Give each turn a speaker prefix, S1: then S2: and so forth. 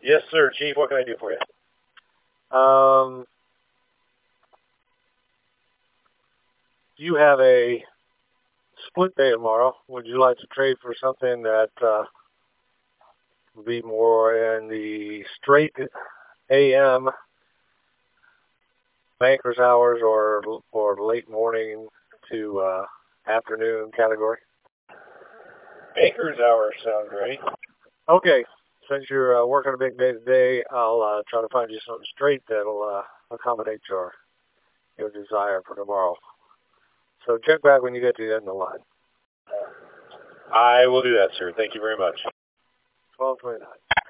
S1: Yes, sir, Chief. What can I do for you?
S2: You have a split day tomorrow. Would you like to trade for something that would be more in the straight AM banker's hours or late morning to afternoon category?
S1: Banker's hours sound great.
S2: Okay. Since you're working a big day today, I'll try to find you something straight that'll accommodate your desire for tomorrow. So check back when you get to the end of the line.
S1: I will do that, sir. Thank you very much.
S2: 12:29.